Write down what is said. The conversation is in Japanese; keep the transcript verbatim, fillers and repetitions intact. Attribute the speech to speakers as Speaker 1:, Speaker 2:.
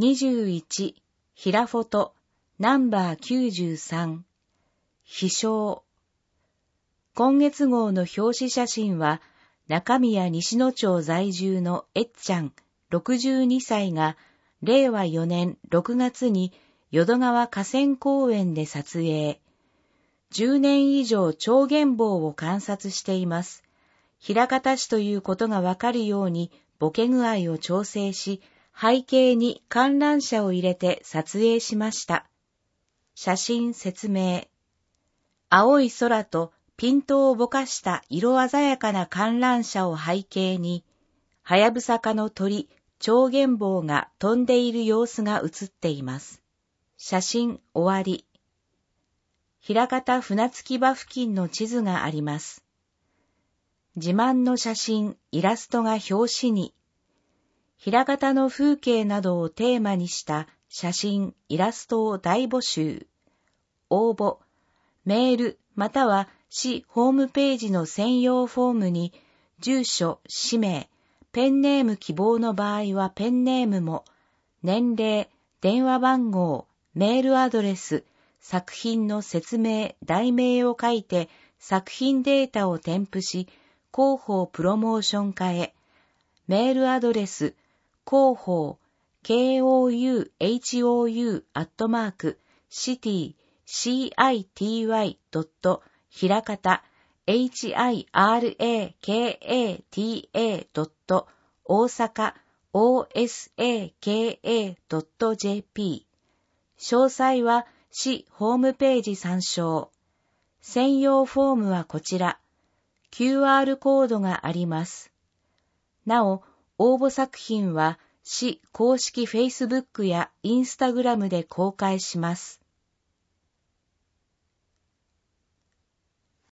Speaker 1: にじゅういち、ひらフォト、ナンバーきゅうじゅうさん、飛翔。今月号の表紙写真は、中宮西野町在住のえっちゃん、ろくじゅうにさいが、れいわよねんろくがつに淀川河川公園で撮影。じゅうねん以上チョウゲンボウを観察しています。枚方市ということがわかるように、ボケ具合を調整し、背景に観覧車を入れて撮影しました。写真説明。青い空とピントをぼかした色鮮やかな観覧車を背景に、はやぶさ科の鳥、チョウゲンボウが飛んでいる様子が写っています。写真終わり。枚方船着き場付近の地図があります。自慢の写真、イラストが表紙に。枚方の風景などをテーマにした写真、イラストを大募集。応募、メールまたは市ホームページの専用フォームに、住所、氏名、ペンネーム希望の場合はペンネームも、年齢、電話番号、メールアドレス、作品の説明、題名を書いて作品データを添付し、広報プロモーション課へ。メールアドレス、広報、ケーオーユーエイチオーユー アットマーク、シティ、シーアイティーワイ ドット、ひらかた、エイチアイアールエーケーエーティーエー ドット、大阪、オーエスエーケーエー ドット ジェーピー。詳細は市ホームページ参照。専用フォームはこちら。キューアール コードがあります。なお、応募作品は市公式 Facebook や Instagram で公開します。